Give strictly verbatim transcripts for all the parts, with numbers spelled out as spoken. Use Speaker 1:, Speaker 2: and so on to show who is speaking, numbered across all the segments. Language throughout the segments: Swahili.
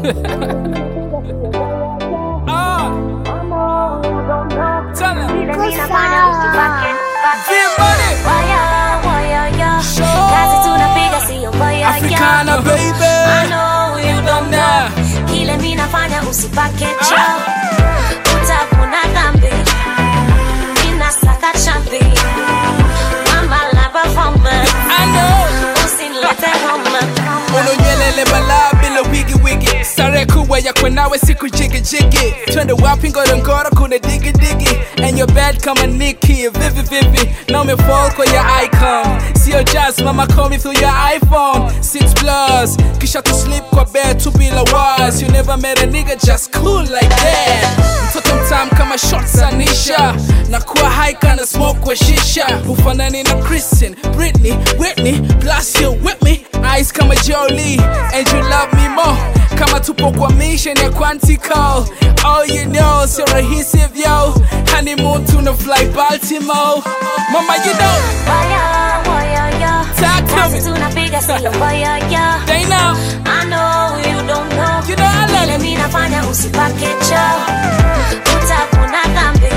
Speaker 1: Ah, tell him. Africana baby,
Speaker 2: I know you don't know. Kile mi nafanya usipake cho. Utavuna dhambi, ninasaka chambi. Mama la performance,
Speaker 1: I know.
Speaker 2: usinilete homa.
Speaker 1: Unonyelele bala bila wigi wigi. Sare kuwa ya kwenawe siku jiggy jiggy. Twende wapi ngoro ngoro kuna diggy diggy. And your bed kama Nicki, Vivi Vivi. Now me fall kwa your icon. See your jazz, mama call me through your iPhone. Six plus, kisha to sleep kwa bed to be la wise. You never met a nigga just cool like that. Mtoto mtam kama shots anisha. Na kuwa high kana smoke kwa shisha. Ufanani na Kristen, Britney, Whitney. Plus you with me, eyes kama Jolie. And you love me more. Kama tupo kwa mission ya Quantico. All you know is you're adhesive yo. Honeymoon to the fly Baltimore. Mama you know.
Speaker 2: Waya, waya, ya.
Speaker 1: Talk to me.
Speaker 2: Kazi tunapiga siyo waya, ya.
Speaker 1: They know.
Speaker 2: I know you don't know.
Speaker 1: You know I love
Speaker 2: Kile
Speaker 1: it.
Speaker 2: mi nafanya usipake cho. Utavuna dhambi,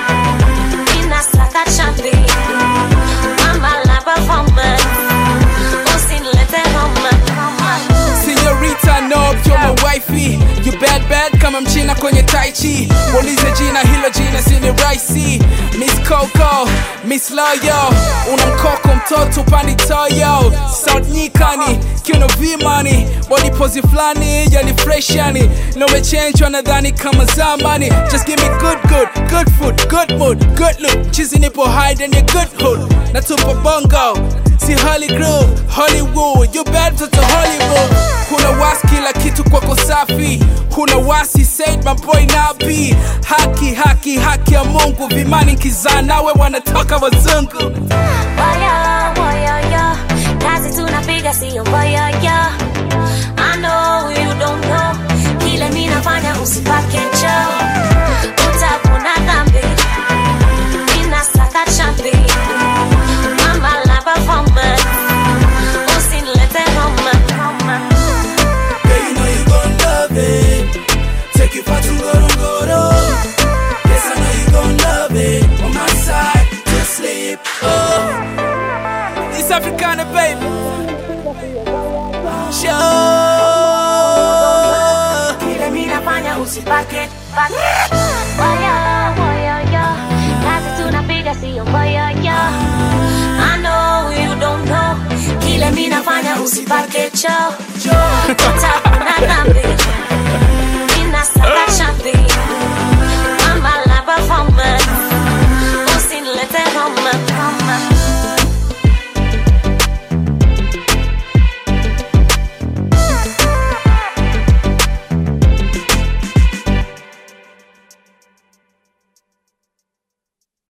Speaker 2: ninasaka chambi. Mama la performance, usinilete homa.
Speaker 1: Señorita, no, you're my wifey. You bad bad kama mchina kwenye tai chi. Waulize jina hilo jina sini raisi. Miss Coco, Miss Loyo. Una mkoko mtoto pani toyo. South nyikani, kiuno V-money. Body pose flani, yani fresh yani. No me change wanadhani kama zamani. Just give me good good, good food, good mood, good look. Chizi nipo hide in your good hood. Natupa bongo, si Holly Groove, Hollywood. You bad to Hollywood. Kuna wasi kila kitu kwako safi. Kuna wasi said my boy Nabi. Haki haki haki ya Mungu. Vimani kizaa nawe wanatoka wazungu.
Speaker 2: Waya, waya, ya. Kazi tunapiga siyo waya, ya. I know you don't know. Kile mi nafanya usipake cho. Utavuna dhambi, ninasaka chambi. Mama la performance, usinilete homa.
Speaker 1: Girl, you know you gon' love it. Take you far to Ngorongoro. Yes, I know you gon' love it. On my side, to sleep. Oh, it's Africana, baby. Show.
Speaker 2: Kile mi nafanya usipake pake. Waya, waya, ya. Kazi tunapiga siyo waya, ya. I know you don't know. Kile mi nafanya usipake cho.